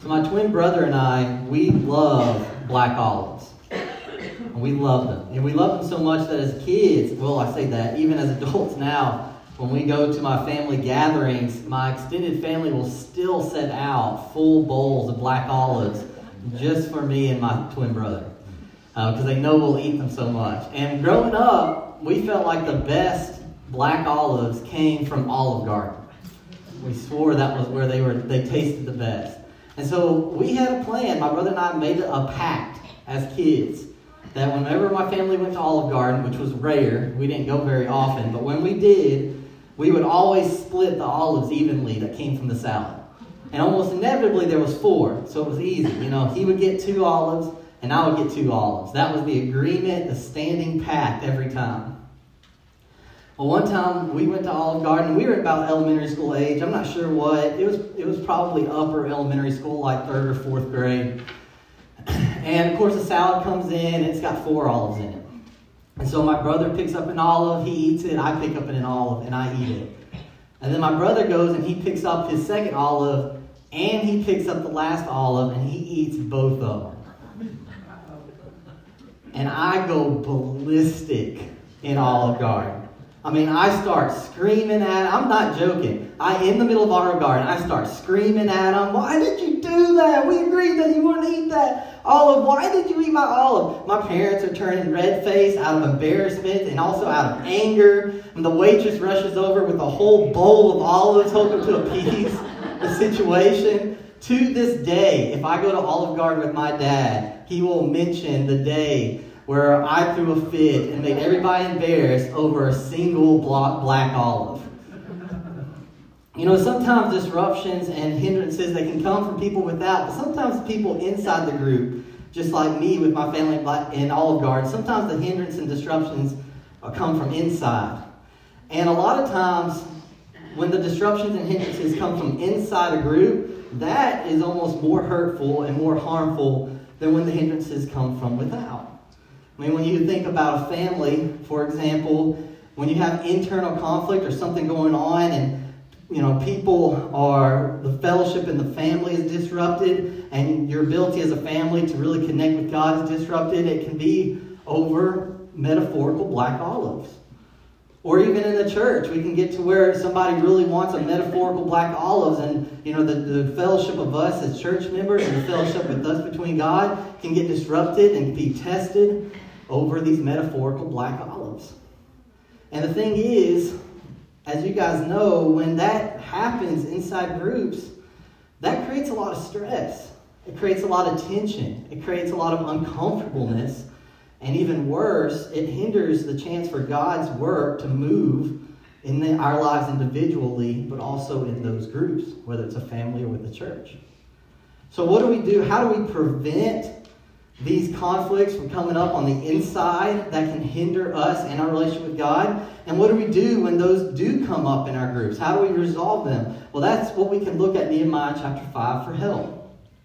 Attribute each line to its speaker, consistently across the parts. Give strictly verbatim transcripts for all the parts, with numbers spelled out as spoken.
Speaker 1: So my twin brother and I, we love black olives. And we love them. And we love them so much that as kids, well, I say that, even as adults now, when we go to my family gatherings, my extended family will still set out full bowls of black olives just for me and my twin brother. Because uh, they know we'll eat them so much. And growing up, we felt like the best black olives came from Olive Garden. We swore that was where they were. They tasted the best. And so we had a plan. My brother and I made a pact as kids that whenever my family went to Olive Garden, which was rare, we didn't go very often, but when we did, we would always split the olives evenly that came from the salad. And almost inevitably there was four, so it was easy. You know, he would get two olives and I would get two olives. That was the agreement, the standing pact every time. Well, one time we went to Olive Garden. We were about elementary school age. I'm not sure what. It was it was probably upper elementary school, like third or fourth grade. And, of course, the salad comes in, and it's got four olives in it. And so my brother picks up an olive. He eats it. I pick up an olive, and I eat it. And then my brother goes, and he picks up his second olive, and he picks up the last olive, and he eats both of them. And I go ballistic in Olive Garden. I mean, I start screaming at him. I'm not joking. I, in the middle of Olive Garden, I start screaming at him. Why did you do that? We agreed that you wouldn't eat that olive. Why did you eat my olive? My parents are turning red-faced out of embarrassment and also out of anger. And the waitress rushes over with a whole bowl of olives, hoping to appease the situation. To this day, if I go to Olive Garden with my dad, he will mention the day where I threw a fit and made everybody embarrassed over a single black olive. You know, sometimes disruptions and hindrances, they can come from people without, but sometimes people inside the group, just like me with my family in Olive Garden, sometimes the hindrance and disruptions come from inside. And a lot of times, when the disruptions and hindrances come from inside a group, that is almost more hurtful and more harmful than when the hindrances come from without. I mean, when you think about a family, for example, when you have internal conflict or something going on and, you know, people are, the fellowship in the family is disrupted and your ability as a family to really connect with God is disrupted, it can be over metaphorical black olives. Or even in the church, we can get to where somebody really wants a metaphorical black olives and, you know, the, the fellowship of us as church members and the fellowship with us between God can get disrupted and be tested over these metaphorical black olives. And the thing is, as you guys know, when that happens inside groups, that creates a lot of stress. It creates a lot of tension. It creates a lot of uncomfortableness. And even worse, it hinders the chance for God's work to move in the, our lives individually, but also in those groups, whether it's a family or with the church. So what do we do? How do we prevent these conflicts from coming up on the inside that can hinder us and our relationship with God? And what do we do when those do come up in our groups? How do we resolve them? Well, that's what we can look at Nehemiah chapter five for help.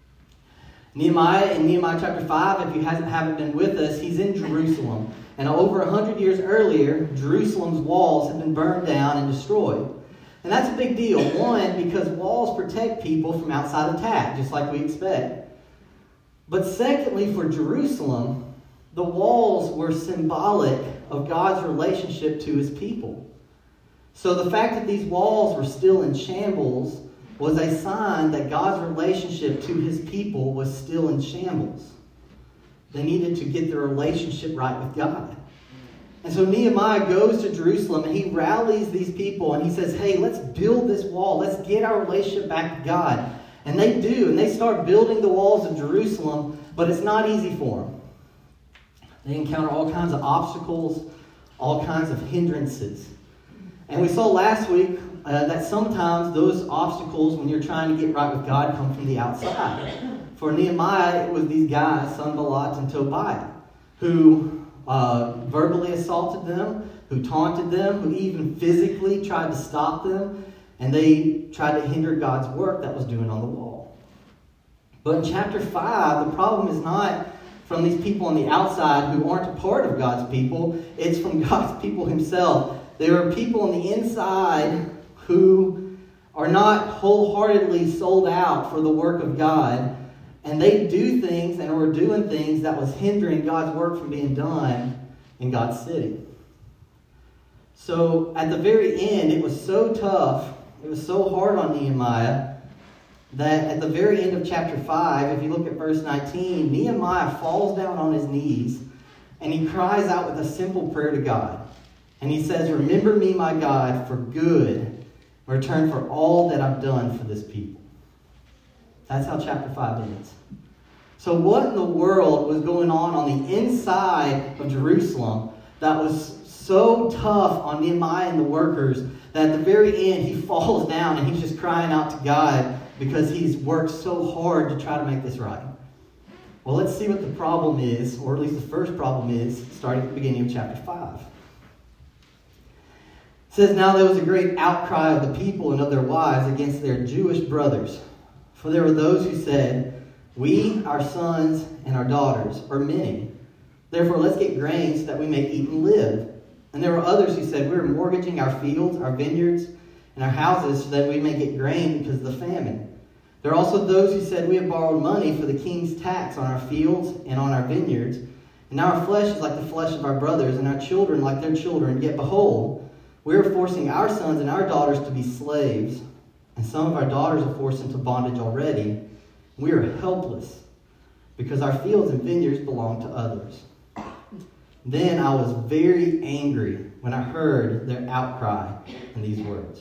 Speaker 1: Nehemiah, in Nehemiah chapter five, if you haven't, haven't been with us, he's in Jerusalem. And over one hundred years earlier, Jerusalem's walls had been burned down and destroyed. And that's a big deal. One, because walls protect people from outside attack, just like we expect. But secondly, for Jerusalem, the walls were symbolic of God's relationship to his people. So the fact that these walls were still in shambles was a sign that God's relationship to his people was still in shambles. They needed to get their relationship right with God. And so Nehemiah goes to Jerusalem and he rallies these people and he says, hey, let's build this wall. Let's get our relationship back to God. And they do, and they start building the walls of Jerusalem, but it's not easy for them. They encounter all kinds of obstacles, all kinds of hindrances. And we saw last week uh, that sometimes those obstacles, when you're trying to get right with God, come from the outside. For Nehemiah, it was these guys, Sanballat and Tobiah, who uh, verbally assaulted them, who taunted them, who even physically tried to stop them. And they tried to hinder God's work that was doing on the wall. But in chapter five, the problem is not from these people on the outside who aren't a part of God's people. It's from God's people himself. There are people on the inside who are not wholeheartedly sold out for the work of God, and they do things and were doing things that was hindering God's work from being done in God's city. So at the very end, it was so tough, it was so hard on Nehemiah, that at the very end of chapter five, if you look at verse nineteen, Nehemiah falls down on his knees and he cries out with a simple prayer to God. And he says, "Remember me, my God, for good, in return for all that I've done for this people." That's how chapter five ends. So what in the world was going on on the inside of Jerusalem that was so tough on Nehemiah and the workers that at the very end he falls down and he's just crying out to God because he's worked so hard to try to make this right? Well, let's see what the problem is, or at least the first problem is, starting at the beginning of chapter five. It says, "Now there was a great outcry of the people and of their wives against their Jewish brothers. For there were those who said, 'We, our sons, and our daughters are many. Therefore let's get grain so that we may eat and live.' And there were others who said, 'We are mortgaging our fields, our vineyards, and our houses so that we may get grain because of the famine.' There are also those who said, 'We have borrowed money for the king's tax on our fields and on our vineyards. And now our flesh is like the flesh of our brothers, and our children like their children. Yet behold, we are forcing our sons and our daughters to be slaves. And some of our daughters are forced into bondage already. We are helpless because our fields and vineyards belong to others.' Then I was very angry when I heard their outcry in these words."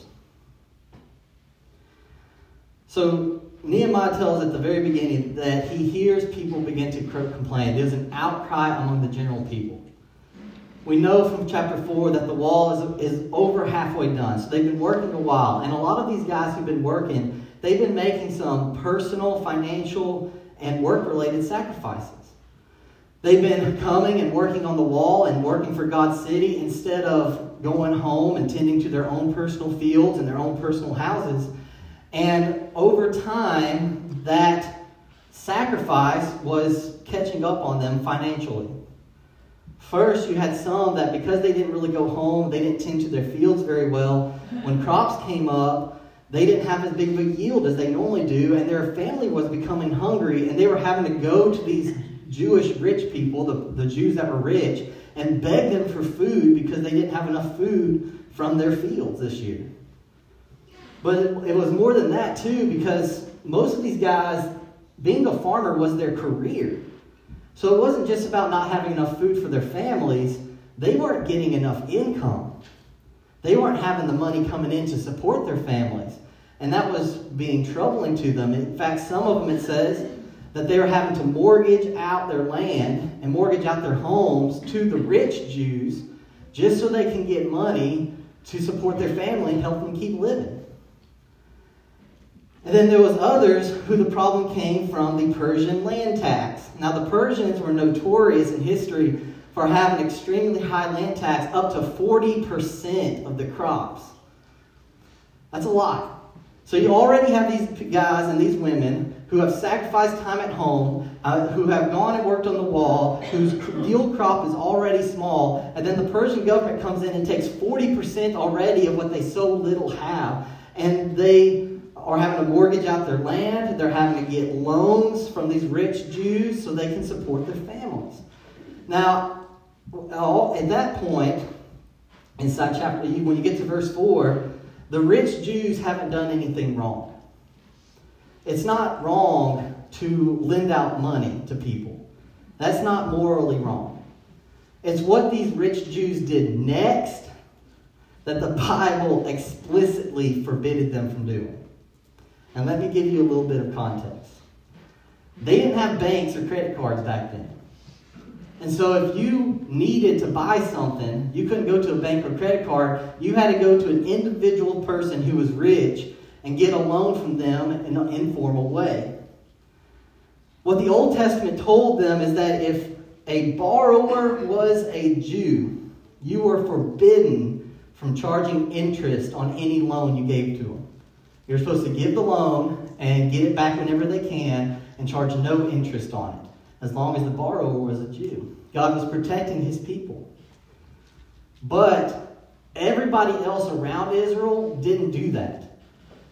Speaker 1: So Nehemiah tells at the very beginning that he hears people begin to complain. There's an outcry among the general people. We know from chapter four that the wall is, is over halfway done. So they've been working a while. And a lot of these guys who've been working, they've been making some personal, financial, and work-related sacrifices. They've been coming and working on the wall and working for God's city instead of going home and tending to their own personal fields and their own personal houses. And over time, that sacrifice was catching up on them financially. First, you had some that because they didn't really go home, they didn't tend to their fields very well. When crops came up, they didn't have as big of a yield as they normally do, and their family was becoming hungry, and they were having to go to these Jewish rich people, the, the Jews that were rich, and beg them for food because they didn't have enough food from their fields this year. But it, it was more than that too, because most of these guys, being a farmer was their career. So it wasn't just about not having enough food for their families. They weren't getting enough income. They weren't having the money coming in to support their families. And that was being troubling to them. In fact, some of them, it says, that they were having to mortgage out their land and mortgage out their homes to the rich Jews just so they can get money to support their family and help them keep living. And then there was others who the problem came from the Persian land tax. Now the Persians were notorious in history for having extremely high land tax, up to forty percent of the crops. That's a lot. So you already have these guys and these women who have sacrificed time at home, uh, who have gone and worked on the wall, whose yield crop is already small, and then the Persian government comes in and takes forty percent already of what they so little have, and they are having to mortgage out their land. They're having to get loans from these rich Jews so they can support their families. Now, at that point, inside chapter, when you get to verse four, the rich Jews haven't done anything wrong. It's not wrong to lend out money to people. That's not morally wrong. It's what these rich Jews did next that the Bible explicitly forbidded them from doing. And let me give you a little bit of context. They didn't have banks or credit cards back then. And so if you needed to buy something, you couldn't go to a bank or credit card. You had to go to an individual person who was rich and get a loan from them in an informal way. What the Old Testament told them is that if a borrower was a Jew, you were forbidden from charging interest on any loan you gave to them. You're supposed to give the loan and get it back whenever they can and charge no interest on it, as long as the borrower was a Jew. God was protecting his people. But everybody else around Israel didn't do that.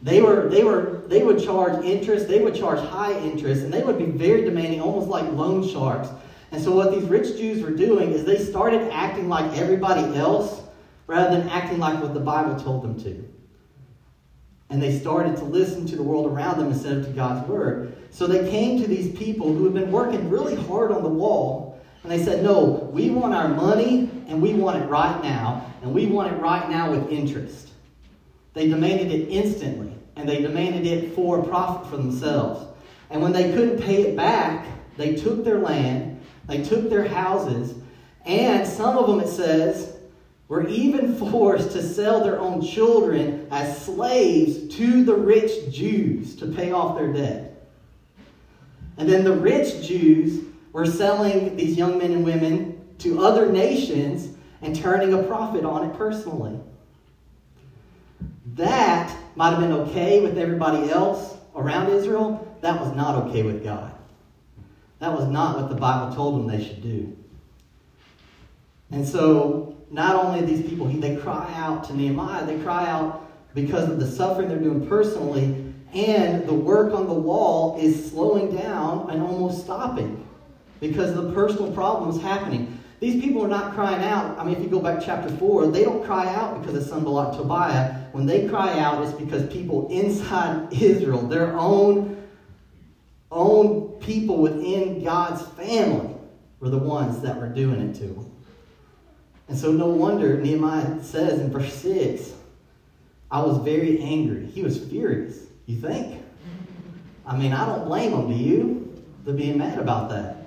Speaker 1: They were, they were, they would charge interest, they would charge high interest, and they would be very demanding, almost like loan sharks. And so what these rich Jews were doing is they started acting like everybody else rather than acting like what the Bible told them to. And they started to listen to the world around them instead of to God's word. So they came to these people who had been working really hard on the wall, and they said, no, we want our money, and we want it right now, and we want it right now with interest. They demanded it instantly, and they demanded it for profit for themselves. And when they couldn't pay it back, they took their land, they took their houses, and some of them, it says, were even forced to sell their own children as slaves to the rich Jews to pay off their debt. And then the rich Jews were selling these young men and women to other nations and turning a profit on it personally. That might have been okay with everybody else around Israel. That was not okay with God. That was not what the Bible told them they should do. And so, not only are these people, they cry out to Nehemiah, they cry out because of the suffering they're doing personally, and the work on the wall is slowing down and almost stopping because of the personal problems happening. These people are not crying out. I mean, if you go back to chapter four, they don't cry out because of Sanballat and Tobiah. When they cry out, it's because people inside Israel, their own, own people within God's family, were the ones that were doing it to them. And so no wonder Nehemiah says in verse six, I was very angry. He was furious, you think? I mean, I don't blame him, do you? For being mad about that.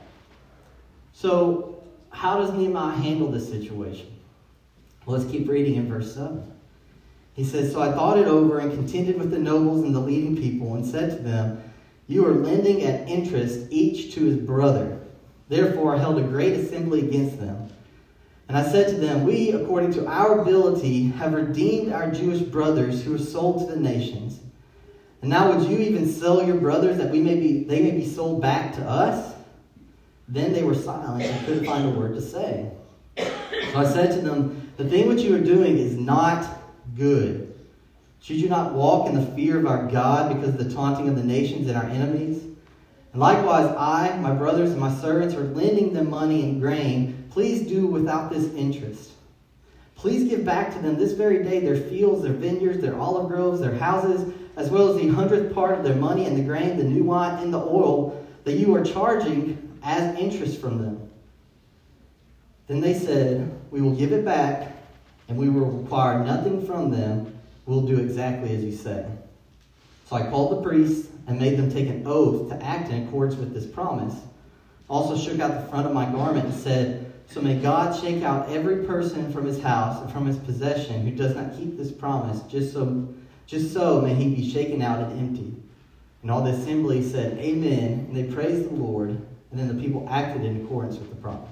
Speaker 1: So, how does Nehemiah handle this situation? Well, let's keep reading in verse seven. He says, So I thought it over and contended with the nobles and the leading people and said to them, You are lending at interest each to his brother. Therefore I held a great assembly against them. And I said to them, We, according to our ability, have redeemed our Jewish brothers who were sold to the nations. And now would you even sell your brothers that we may be, they may be sold back to us? Then they were silent and couldn't find a word to say. So I said to them, The thing which you are doing is not good. Should you not walk in the fear of our God because of the taunting of the nations and our enemies? And likewise I, my brothers, and my servants are lending them money and grain. Please do without this interest. Please give back to them this very day their fields, their vineyards, their olive groves, their houses, as well as the hundredth part of their money and the grain, the new wine, and the oil that you are charging as interest from them. Then they said, We will give it back, and we will require nothing from them. We'll do exactly as you say. So I called the priests and made them take an oath to act in accordance with this promise. Also shook out the front of my garment and said, So may God shake out every person from his house and from his possession who does not keep this promise, just so, just so may he be shaken out and emptied. And all the assembly said, Amen, and they praised the Lord, and then the people acted in accordance with the promise.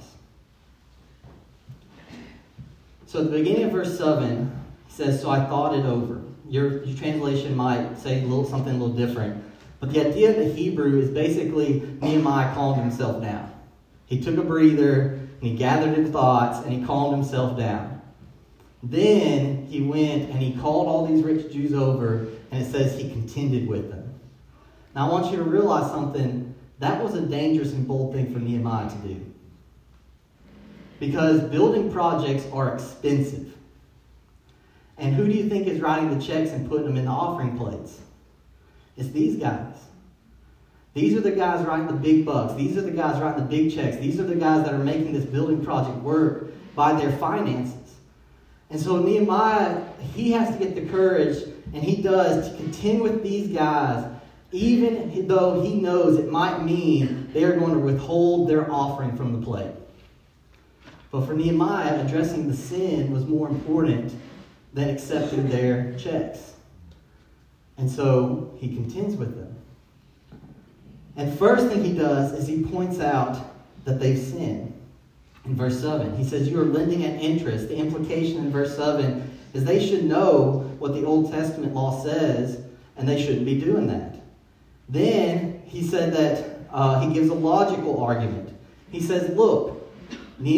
Speaker 1: So at the beginning of verse seven, he says, So I thought it over. Your, your translation might say a little, something a little different. But the idea of the Hebrew is basically Nehemiah calmed himself down. He took a breather, and he gathered his thoughts, and he calmed himself down. Then he went and he called all these rich Jews over, and it says he contended with them. Now I want you to realize something. That was a dangerous and bold thing for Nehemiah to do. Because building projects are expensive. And who do you think is writing the checks and putting them in the offering plates? It's these guys. These are the guys writing the big bucks. These are the guys writing the big checks. These are the guys that are making this building project work by their finances. And so Nehemiah, he has to get the courage, and he does, to contend with these guys, even though he knows it might mean they are going to withhold their offering from the plate. But for Nehemiah, addressing the sin was more important than accepting their checks. And so he contends with them. And first thing he does is he points out that they've sinned. In verse seven, he says, You are lending at interest. The implication in verse seven is they should know what the Old Testament law says, and they shouldn't be doing that. Then he said that uh, he gives a logical argument. He says, look,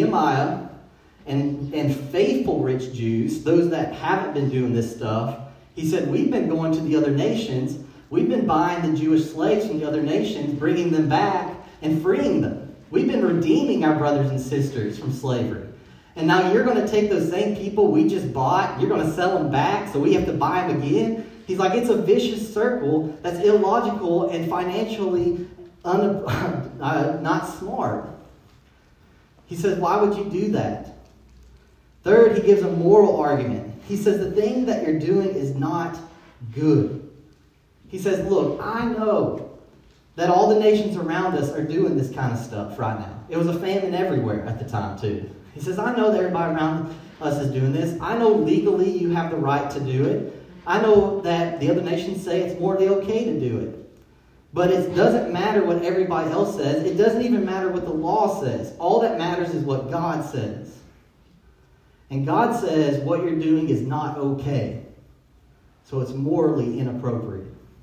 Speaker 1: Nehemiah and, and faithful rich Jews, those that haven't been doing this stuff, He said, we've been going to the other nations. We've been buying the Jewish slaves from the other nations, bringing them back and freeing them. We've been redeeming our brothers and sisters from slavery. And now you're going to take those same people we just bought, you're going to sell them back, so we have to buy them again? He's like, it's a vicious circle that's illogical and financially un- uh, not smart. He says, why would you do that? Third, he gives a moral argument. He says, the thing that you're doing is not good. He says, look, I know that all the nations around us are doing this kind of stuff right now. It was a famine everywhere at the time, too. He says, I know that everybody around us is doing this. I know legally you have the right to do it. I know that the other nations say it's morally okay to do it. But it doesn't matter what everybody else says. It doesn't even matter what the law says. All that matters is what God says. And God says what you're doing is not okay. So it's morally inappropriate.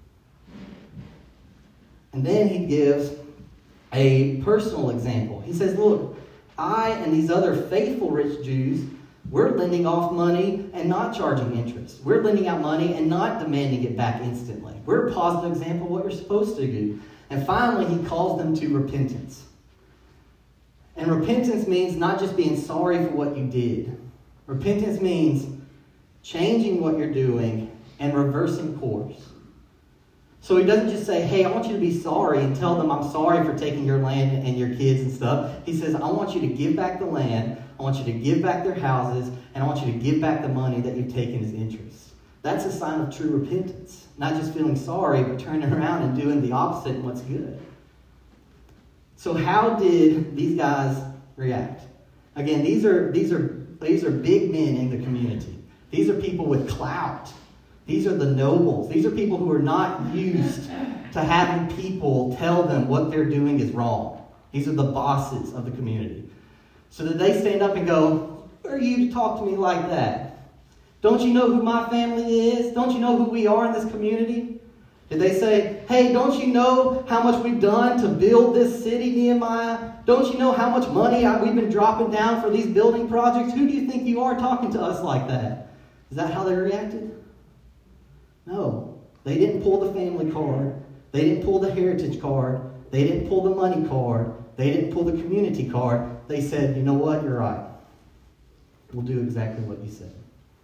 Speaker 1: And then he gives a personal example. He says, look, I and these other faithful rich Jews, we're lending off money and not charging interest. We're lending out money and not demanding it back instantly. We're a positive example of what you're supposed to do. And finally, he calls them to repentance. And repentance means not just being sorry for what you did. Repentance means changing what you're doing and reversing course. So he doesn't just say, hey, I want you to be sorry and tell them I'm sorry for taking your land and your kids and stuff. He says, I want you to give back the land, I want you to give back their houses, and I want you to give back the money that you've taken as interest. That's a sign of true repentance. Not just feeling sorry, but turning around and doing the opposite and what's good. So how did these guys react? Again, these are, these are, these are big men in the community. These are people with clout. These are the nobles. These are people who are not used to having people tell them what they're doing is wrong. These are the bosses of the community. So did they stand up and go, who are you to talk to me like that? Don't you know who my family is? Don't you know who we are in this community? Did they say, hey, don't you know how much we've done to build this city, Nehemiah? Don't you know how much money we've been dropping down for these building projects? Who do you think you are talking to us like that? Is that how they reacted? No, they didn't pull the family card. They didn't pull the heritage card. They didn't pull the money card. They didn't pull the community card. They said, you know what, you're right. We'll do exactly what you said.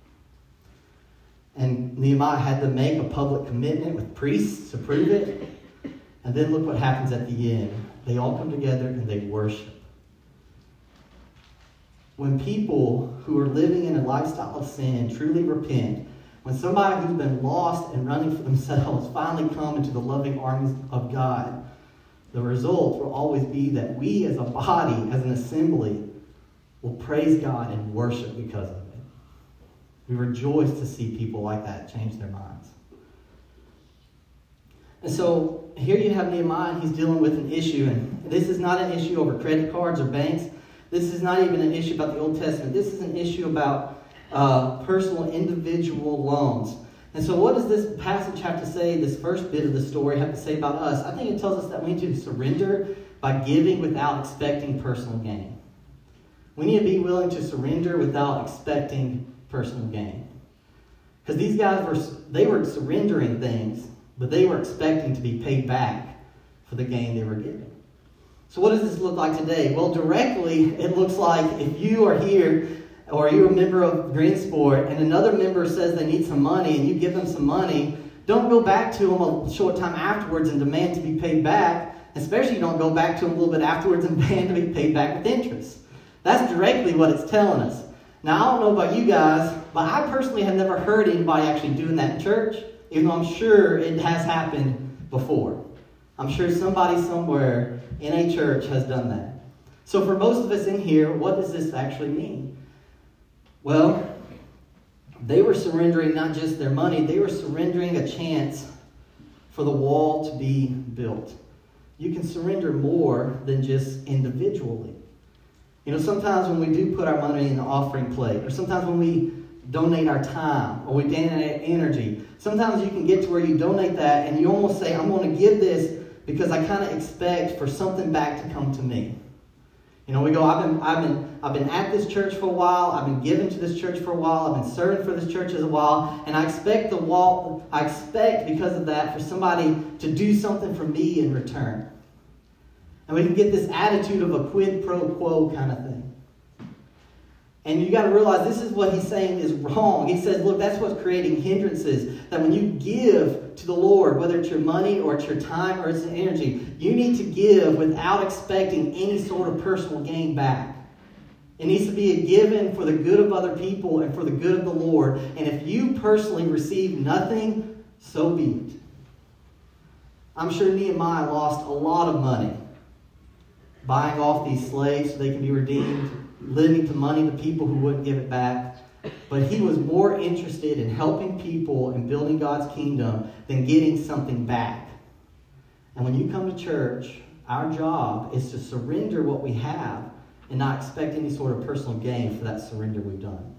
Speaker 1: And Nehemiah had to make a public commitment with priests to prove it. And then look what happens at the end. They all come together and they worship. When people who are living in a lifestyle of sin truly repent, when somebody who's been lost and running for themselves finally come into the loving arms of God, the result will always be that we as a body, as an assembly, will praise God and worship because of it. We rejoice to see people like that change their minds. And so here you have Nehemiah, and he's dealing with an issue. And this is not an issue over credit cards or banks. This is not even an issue about the Old Testament. This is an issue about Uh, personal, individual loans. And so what does this passage have to say, this first bit of the story have to say about us? I think it tells us that we need to surrender by giving without expecting personal gain. We need to be willing to surrender without expecting personal gain. Because these guys were, they were surrendering things, but they were expecting to be paid back for the gain they were giving. So what does this look like today? Well, directly, it looks like if you are here or you're a member of Greensport, and another member says they need some money, and you give them some money, don't go back to them a short time afterwards and demand to be paid back. Especially don't go back to them a little bit afterwards and demand to be paid back with interest. That's directly what it's telling us. Now, I don't know about you guys, but I personally have never heard anybody actually doing that in church, even though I'm sure it has happened before. I'm sure somebody somewhere in a church has done that. So for most of us in here, what does this actually mean? Well, they were surrendering not just their money, they were surrendering a chance for the wall to be built. You can surrender more than just individually. You know, sometimes when we do put our money in the offering plate, or sometimes when we donate our time, or we donate energy, sometimes you can get to where you donate that and you almost say, I'm going to give this because I kind of expect for something back to come to me. You know, we go, I've been, I've been, I've been at this church for a while. I've been given to this church for a while. I've been serving for this church as a while, and I expect the wall. I expect because of that for somebody to do something for me in return. And we can get this attitude of a quid pro quo kind of thing. And you got to realize this is what he's saying is wrong. He says, look, that's what's creating hindrances. That when you give to the Lord, whether it's your money or it's your time or it's energy, you need to give without expecting any sort of personal gain back. It needs to be a given for the good of other people and for the good of the Lord. And if you personally receive nothing, so be it. I'm sure Nehemiah lost a lot of money buying off these slaves so they can be redeemed, lending to money to people who wouldn't give it back. But he was more interested in helping people and building God's kingdom than getting something back. And when you come to church, our job is to surrender what we have and not expect any sort of personal gain for that surrender we've done.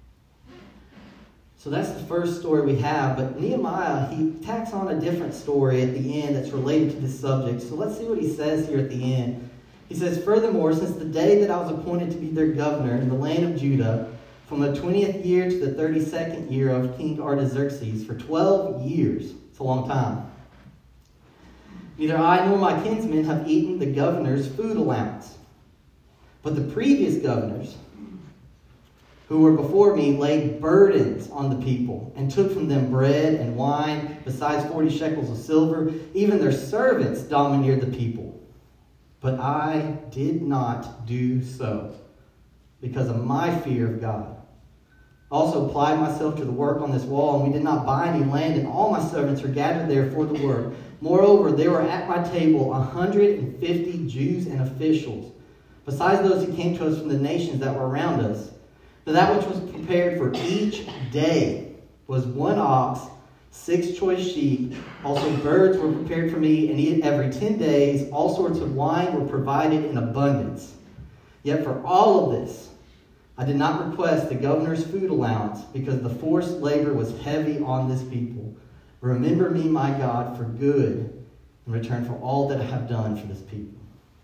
Speaker 1: So that's the first story we have. But Nehemiah, he tacks on a different story at the end that's related to this subject. So let's see what he says here at the end. He says, furthermore, since the day that I was appointed to be their governor in the land of Judah, from the twentieth year to the thirty-second year of King Artaxerxes, for twelve years, it's a long time, neither I nor my kinsmen have eaten the governor's food allowance. But the previous governors who were before me laid burdens on the people and took from them bread and wine, besides forty shekels of silver. Even their servants domineered the people. But I did not do so because of my fear of God. I also applied myself to the work on this wall, and we did not buy any land, and all my servants were gathered there for the work. Moreover, there were at my table one hundred fifty Jews and officials, besides those who came to us from the nations that were around us. But that which was prepared for each day was one ox, six choice sheep. Also birds were prepared for me, and every ten days all sorts of wine were provided in abundance. Yet for all of this, I did not request the governor's food allowance, because the forced labor was heavy on this people. Remember me, my God, for good, in return for all that I have done for this people.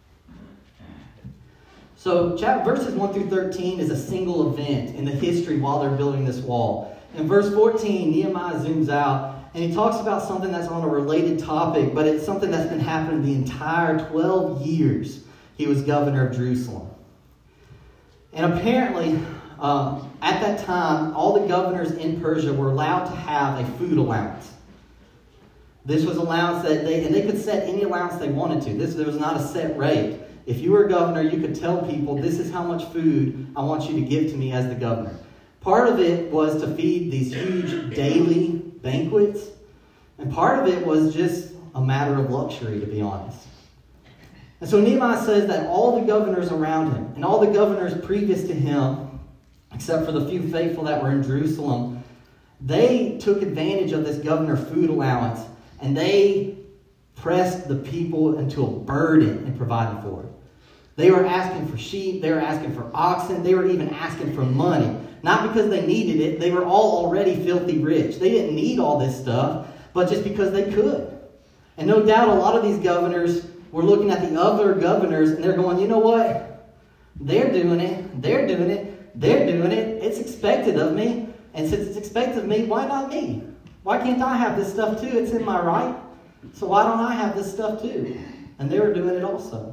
Speaker 1: So verses one through thirteen is a single event in the history while they're building this wall. In verse fourteen, Nehemiah zooms out and he talks about something that's on a related topic, but it's something that's been happening the entire twelve years he was governor of Jerusalem. And apparently, um, at that time, all the governors in Persia were allowed to have a food allowance. This was allowance that they, and they could set any allowance they wanted to. This, there was not a set rate. If you were a governor, you could tell people, this is how much food I want you to give to me as the governor. Part of it was to feed these huge daily banquets, and part of it was just a matter of luxury, to be honest. And so Nehemiah says that all the governors around him, and all the governors previous to him, except for the few faithful that were in Jerusalem, they took advantage of this governor food allowance, and they pressed the people into a burden in providing for it. They were asking for sheep, they were asking for oxen, they were even asking for money. Not because they needed it, they were all already filthy rich. They didn't need all this stuff, but just because they could. And no doubt a lot of these governors were looking at the other governors and they're going, you know what? They're doing it, they're doing it, they're doing it. It's expected of me. And since it's expected of me, why not me? Why can't I have this stuff too? It's in my right. So why don't I have this stuff too? And they were doing it also.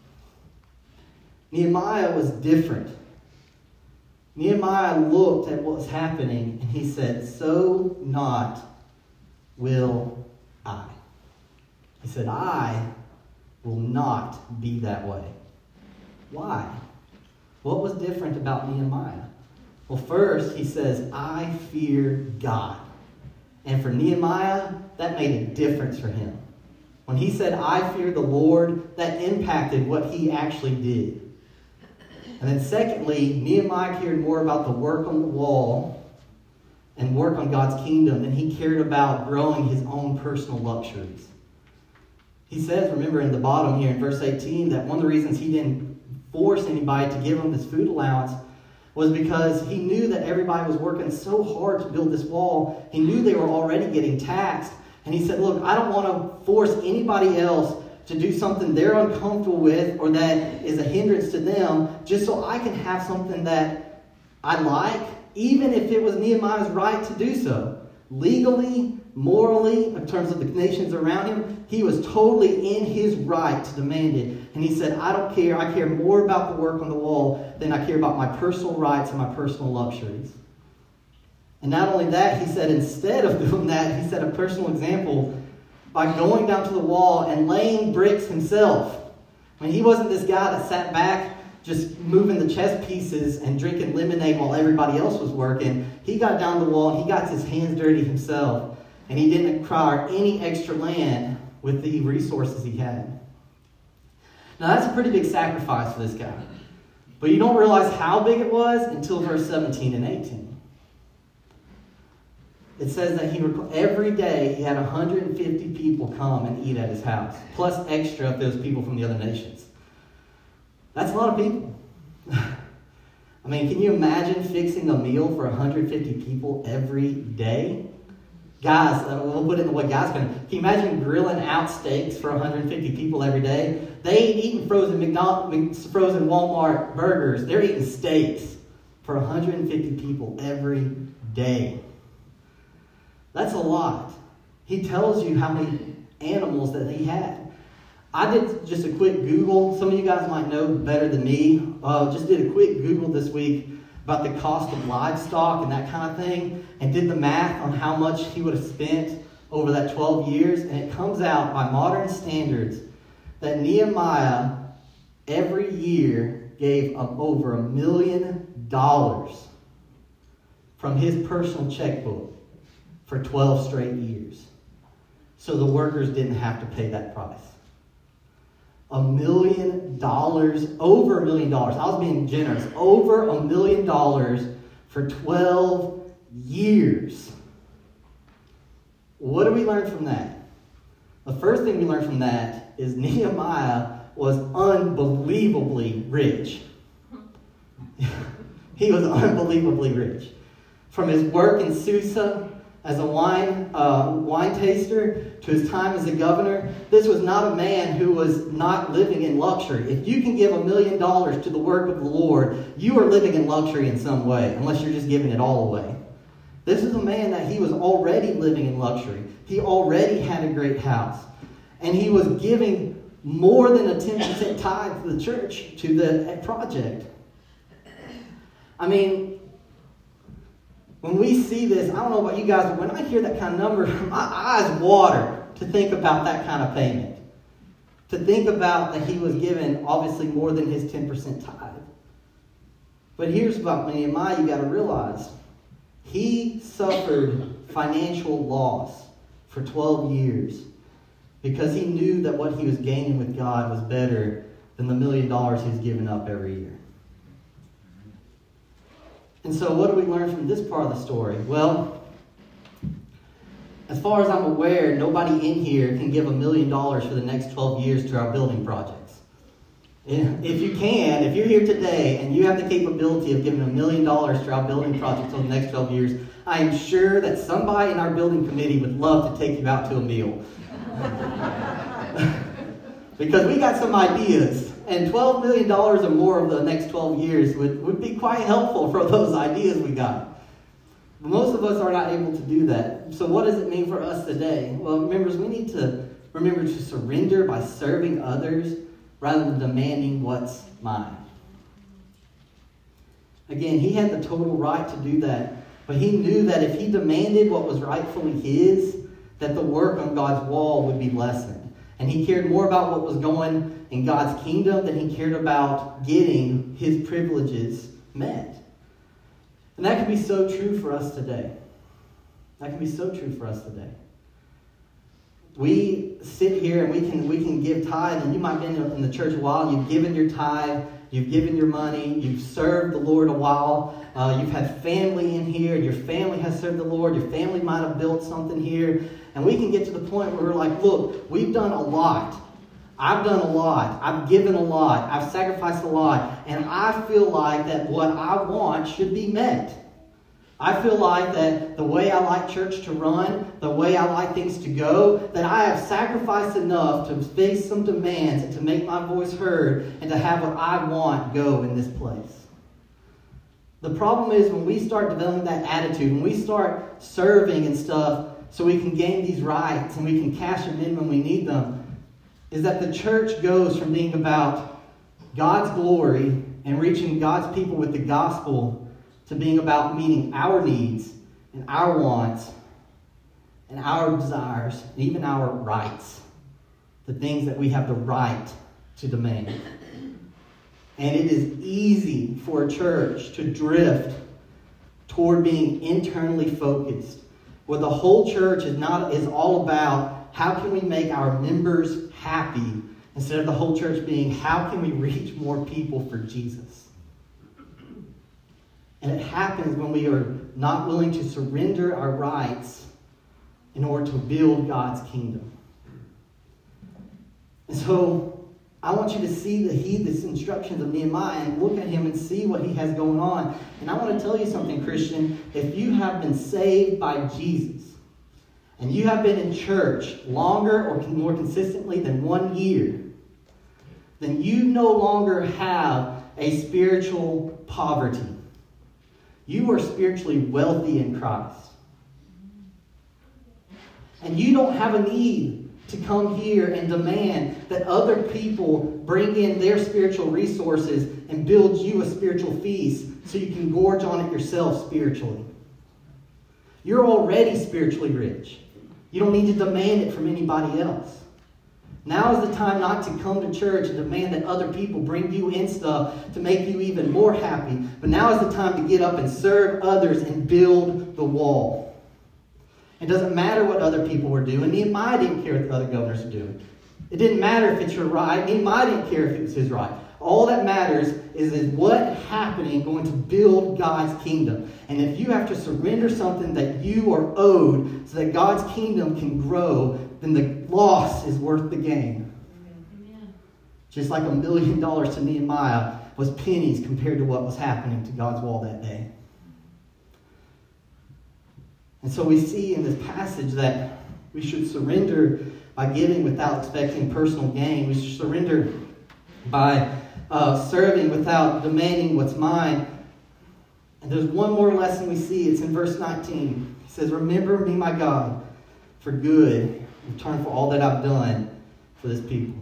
Speaker 1: Nehemiah was different. Nehemiah looked at what was happening and he said, so not will I. He said, I will not be that way. Why? What was different about Nehemiah? Well, first, he says, I fear God. And for Nehemiah, that made a difference for him. When he said, I fear the Lord, that impacted what he actually did. And then secondly, Nehemiah cared more about the work on the wall and work on God's kingdom than he cared about growing his own personal luxuries. He says, remember in the bottom here in verse eighteen, that one of the reasons he didn't force anybody to give him this food allowance was because he knew that everybody was working so hard to build this wall. He knew they were already getting taxed. And he said, look, I don't want to force anybody else to do something they're uncomfortable with or that is a hindrance to them, just so I can have something that I like, even if it was Nehemiah's right to do so. Legally, morally, in terms of the nations around him, he was totally in his right to demand it. And he said, I don't care. I care more about the work on the wall than I care about my personal rights and my personal luxuries. And not only that, he said instead of doing that, he set a personal example by going down to the wall and laying bricks himself. I mean, he wasn't this guy that sat back just moving the chess pieces and drinking lemonade while everybody else was working. He got down the wall, he got his hands dirty himself, and he didn't acquire any extra land with the resources he had. Now that's a pretty big sacrifice for this guy. But you don't realize how big it was until verse seventeen and eighteen. It says that he every day he had one hundred fifty people come and eat at his house, plus extra of those people from the other nations. That's a lot of people. I mean, can you imagine fixing a meal for one hundred fifty people every day? Guys, uh, we'll put it in the way guys can. Can you imagine grilling out steaks for one hundred fifty people every day? They ain't eating frozen McDonald's, frozen Walmart burgers. They're eating steaks for one hundred fifty people every day. That's a lot. He tells you how many animals that he had. I did just a quick Google. Some of you guys might know better than me. Uh, just did a quick Google this week about the cost of livestock and that kind of thing, and did the math on how much he would have spent over that twelve years. And it comes out by modern standards that Nehemiah every year gave up over a million dollars from his personal checkbook for twelve straight years. So the workers didn't have to pay that price. A million dollars, over a million dollars. I was being generous. Over a million dollars for twelve years. What do we learn from that? The first thing we learn from that is Nehemiah was unbelievably rich. He was unbelievably rich. From his work in Susa as a wine uh, wine taster to his time as a governor, this was not a man who was not living in luxury. If you can give a million dollars to the work of the Lord, you are living in luxury in some way, unless you're just giving it all away. This is a man that he was already living in luxury. He already had a great house. And he was giving more than a ten percent tithe to the church, to the project. I mean, when we see this, I don't know about you guys, but when I hear that kind of number, my eyes water to think about that kind of payment. To think about that he was given, obviously, more than his ten percent tithe. But here's about Nehemiah, you got to realize. He suffered financial loss for twelve years because he knew that what he was gaining with God was better than the million dollars he was giving up every year. And so what do we learn from this part of the story? Well, as far as I'm aware, nobody in here can give a million dollars for the next twelve years to our building projects. If you can, if you're here today and you have the capability of giving a million dollars to our building projects over the next twelve years, I am sure that somebody in our building committee would love to take you out to a meal. Because we got some ideas. And twelve million dollars or more over the next twelve years would, would be quite helpful for those ideas we got. But most of us are not able to do that. So what does it mean for us today? Well, members, we need to remember to surrender by serving others rather than demanding what's mine. Again, he had the total right to do that. But he knew that if he demanded what was rightfully his, that the work on God's wall would be lessened. And he cared more about what was going in God's kingdom than he cared about getting his privileges met. And that can be so true for us today. That can be so true for us today. We sit here and we can we can give tithe, and you might have been in the church a while, you've given your tithe, you've given your money, you've served the Lord a while, uh, you've had family in here, and your family has served the Lord, your family might have built something here, and we can get to the point where we're like, look, we've done a lot. I've done a lot. I've given a lot. I've sacrificed a lot. And I feel like that what I want should be met. I feel like that the way I like church to run, the way I like things to go, that I have sacrificed enough to face some demands and to make my voice heard and to have what I want go in this place. The problem is when we start developing that attitude, when we start serving and stuff so we can gain these rights and we can cash them in when we need them, is that the church goes from being about God's glory and reaching God's people with the gospel to being about meeting our needs and our wants and our desires and even our rights, the things that we have the right to demand. And it is easy for a church to drift toward being internally focused, where the whole church is not is all about how can we make our members happy, instead of the whole church being how can we reach more people for Jesus. And it happens when we are not willing to surrender our rights in order to build God's kingdom. And so I want you to see the heed the instructions of Nehemiah and look at him and see what he has going on. And I want to tell you something, Christian. If you have been saved by Jesus and you have been in church longer or more consistently than one year, then you no longer have a spiritual poverty. You are spiritually wealthy in Christ. And you don't have a need to come here and demand that other people bring in their spiritual resources and build you a spiritual feast so you can gorge on it yourself spiritually. You're already spiritually rich. You don't need to demand it from anybody else. Now is the time not to come to church and demand that other people bring you in stuff to make you even more happy. But now is the time to get up and serve others and build the wall. It doesn't matter what other people were doing. Nehemiah didn't care what the other governors were doing. It didn't matter if it's your right. Nehemiah didn't care if it was his right. All that matters is, is what happening going to build God's kingdom. And if you have to surrender something that you are owed so that God's kingdom can grow, then the loss is worth the gain. Amen. Just like a million dollars to Nehemiah was pennies compared to what was happening to God's wall that day. And so we see in this passage that we should surrender by giving without expecting personal gain. We should surrender by uh, serving without demanding what's mine. And there's one more lesson we see. It's in verse nineteen. It says, "Remember me, my God, for good, in return for all that I've done for this people."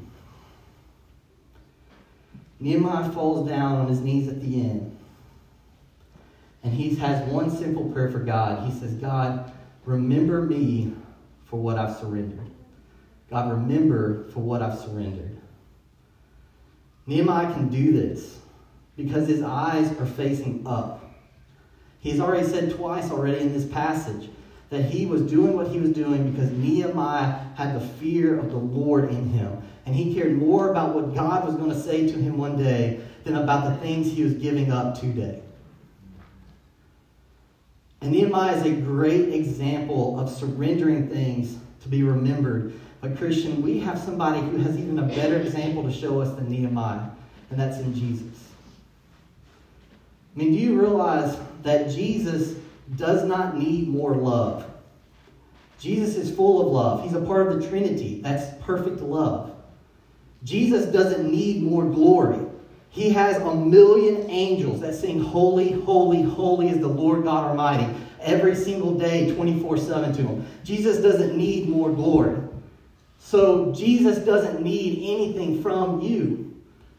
Speaker 1: Nehemiah falls down on his knees at the end. And he has one simple prayer for God. He says, "God, remember me for what I've surrendered." God, remember for what I've surrendered. Nehemiah can do this because his eyes are facing up. He's already said twice already in this passage that he was doing what he was doing because Nehemiah had the fear of the Lord in him. And he cared more about what God was going to say to him one day than about the things he was giving up today. And Nehemiah is a great example of surrendering things to be remembered. But Christian, we have somebody who has even a better example to show us than Nehemiah, and that's in Jesus. I mean, do you realize that Jesus does not need more love? Jesus is full of love. He's a part of the Trinity. That's perfect love. Jesus doesn't need more glory. He has a million angels that sing, "Holy, holy, holy is the Lord God Almighty," every single day, twenty-four seven to him. Jesus doesn't need more glory. So Jesus doesn't need anything from you.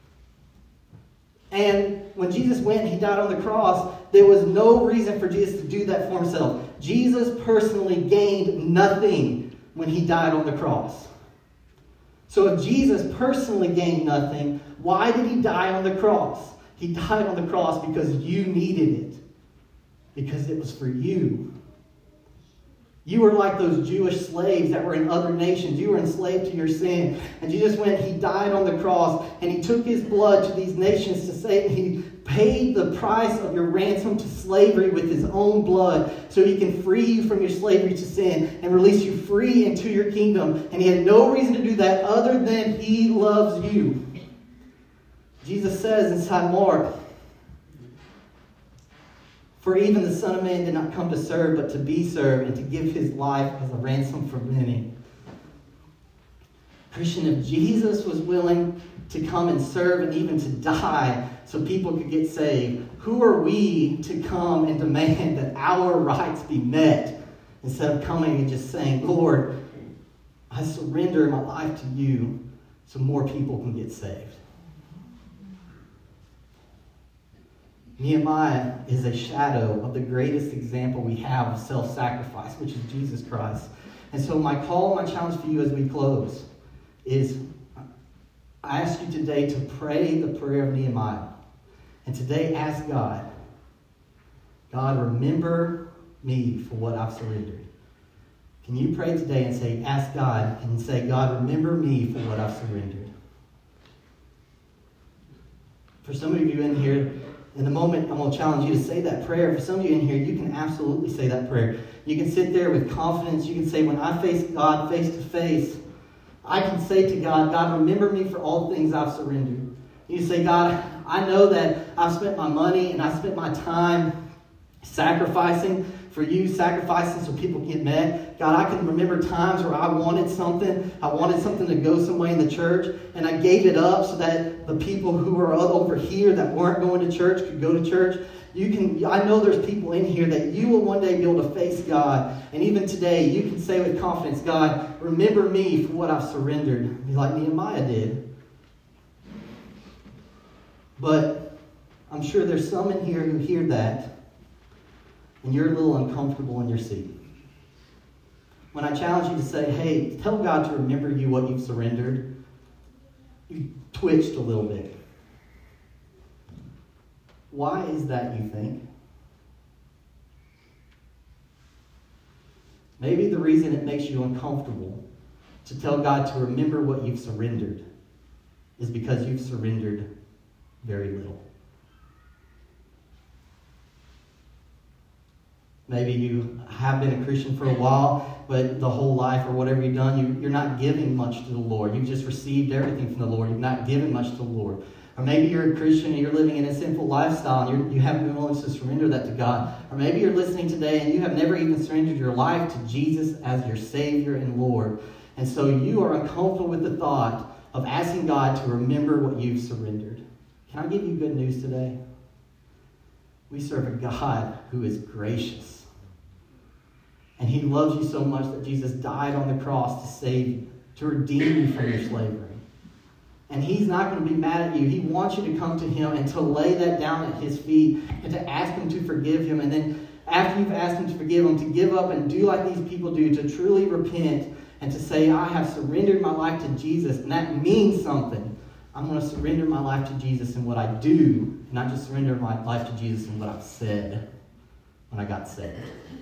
Speaker 1: And when Jesus went and he died on the cross, there was no reason for Jesus to do that for himself. Jesus personally gained nothing when he died on the cross. So if Jesus personally gained nothing, why did he die on the cross? He died on the cross because you needed it. Because it was for you. You were like those Jewish slaves that were in other nations. You were enslaved to your sin. And Jesus went, he died on the cross, and he took his blood to these nations to say, he paid the price of your ransom to slavery with his own blood so he can free you from your slavery to sin and release you free into your kingdom. And he had no reason to do that other than he loves you. Jesus says inside Mark For even the Son of Man did not come to serve, but to be served, and to give his life as a ransom for many. Christian, if Jesus was willing to come and serve and even to die so people could get saved, who are we to come and demand that our rights be met instead of coming and just saying, Lord, I surrender my life to you so more people can get saved? Nehemiah is a shadow of the greatest example we have of self-sacrifice, which is Jesus Christ. And so my call, my challenge for you as we close is I ask you today to pray the prayer of Nehemiah. And today ask God, God, remember me for what I've surrendered. Can you pray today and say, ask God, and say, God, remember me for what I've surrendered? For some of you in here, in a moment, I'm going to challenge you to say that prayer. For some of you in here, you can absolutely say that prayer. You can sit there with confidence. You can say, when I face God face to face, I can say to God, God, remember me for all the things I've surrendered. You say, God, I know that I've spent my money and I've spent my time sacrificing for you, sacrificing so people get met. God, I can remember times where I wanted something. I wanted something to go somewhere in the church, and I gave it up so that the people who were over here that weren't going to church could go to church. You can. I know there's people in here that you will one day be able to face God. And even today, you can say with confidence, God, remember me for what I've surrendered, like Nehemiah did. But I'm sure there's some in here who hear that, and you're a little uncomfortable in your seat. When I challenge you to say, hey, tell God to remember you what you've surrendered, you twitched a little bit. Why is that, you think? Maybe the reason it makes you uncomfortable to tell God to remember what you've surrendered is because you've surrendered very little. Maybe you have been a Christian for a while, but the whole life or whatever you've done, you, you're not giving much to the Lord. You've just received everything from the Lord. You've not given much to the Lord. Or maybe you're a Christian and you're living in a sinful lifestyle and you're, you haven't been willing to surrender that to God. Or maybe you're listening today and you have never even surrendered your life to Jesus as your Savior and Lord. And so you are uncomfortable with the thought of asking God to remember what you've surrendered. Can I give you good news today? We serve a God who is gracious. And he loves you so much that Jesus died on the cross to save you, to redeem you from your slavery. And he's not going to be mad at you. He wants you to come to him and to lay that down at his feet and to ask him to forgive him. And then after you've asked him to forgive him, to give up and do like these people do, to truly repent and to say, I have surrendered my life to Jesus. And that means something. I'm going to surrender my life to Jesus in what I do, not just surrender my life to Jesus in what I've said when I got saved.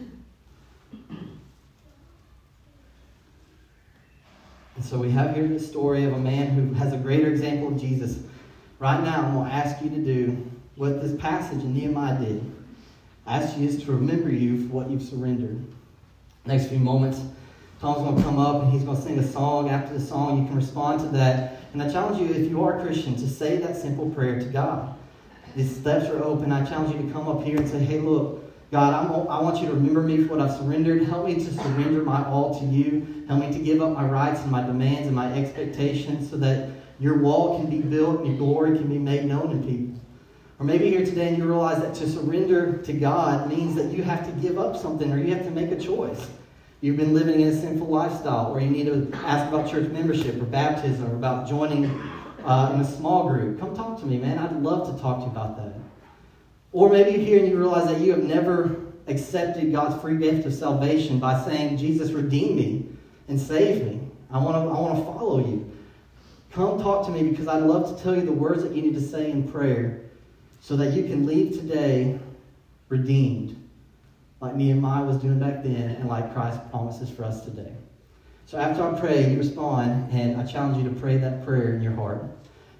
Speaker 1: And so we have here the story of a man who has a greater example of Jesus. Right now, I'm going to ask you to do what this passage in Nehemiah did. I ask you is to remember you for what you've surrendered. Next few moments, Tom's going to come up and he's going to sing a song. After the song, you can respond to that. And I challenge you, if you are a Christian, to say that simple prayer to God. These steps are open. I challenge you to come up here and say, hey, look, God, I'm, I want you to remember me for what I've surrendered. Help me to surrender my all to you. Help me to give up my rights and my demands and my expectations so that your wall can be built and your glory can be made known to people. Or maybe here today and you realize that to surrender to God means that you have to give up something or you have to make a choice. You've been living in a sinful lifestyle, or you need to ask about church membership or baptism or about joining uh, in a small group. Come talk to me, man. I'd love to talk to you about that. Or maybe you're here and you realize that you have never accepted God's free gift of salvation by saying, Jesus, redeem me and save me. I want to I want to follow you. Come talk to me because I'd love to tell you the words that you need to say in prayer so that you can leave today redeemed, like Nehemiah was doing back then and like Christ promises for us today. So after I pray, you respond, and I challenge you to pray that prayer in your heart.